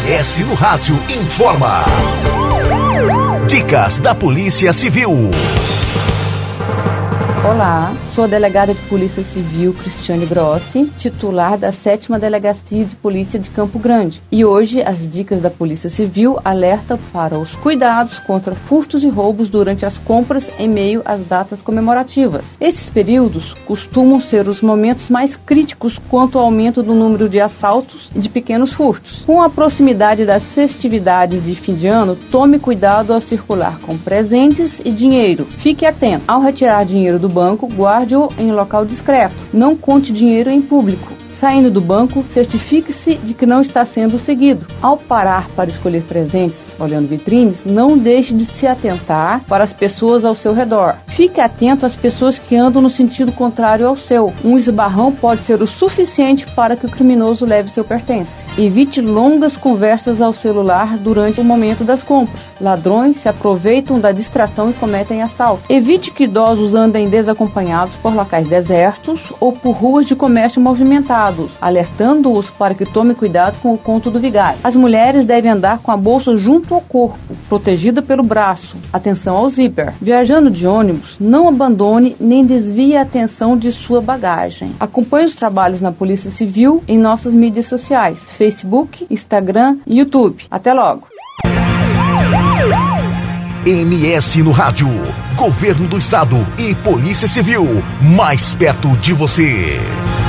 MS no Rádio informa. Dicas da Polícia Civil. Olá, sou a delegada de Polícia Civil Cristiane Grossi, titular da 7ª Delegacia de Polícia de Campo Grande. E hoje as dicas da Polícia Civil alertam para os cuidados contra furtos e roubos durante as compras em meio às datas comemorativas. Esses períodos costumam ser os momentos mais críticos quanto ao aumento do número de assaltos e de pequenos furtos. Com a proximidade das festividades de fim de ano, tome cuidado ao circular com presentes e dinheiro. Fique atento. Ao retirar dinheiro do banco, guarde-o em local discreto. Não conte dinheiro em público. Saindo do banco, certifique-se de que não está sendo seguido. Ao parar para escolher presentes, olhando vitrines, não deixe de se atentar para as pessoas ao seu redor. Fique atento às pessoas que andam no sentido contrário ao seu. Um esbarrão pode ser o suficiente para que o criminoso leve seu pertence. Evite longas conversas ao celular durante o momento das compras. Ladrões se aproveitam da distração e cometem assalto. Evite que idosos andem desacompanhados por locais desertos ou por ruas de comércio movimentados, alertando-os para que tome cuidado com o conto do vigário. As mulheres devem andar com a bolsa junto ao corpo, protegida pelo braço. Atenção ao zíper. Viajando de ônibus, não abandone nem desvie a atenção de sua bagagem. Acompanhe os trabalhos na Polícia Civil em nossas mídias sociais, Facebook, Instagram e YouTube. Até logo! MS no Rádio. Governo do Estado e Polícia Civil. Mais perto de você.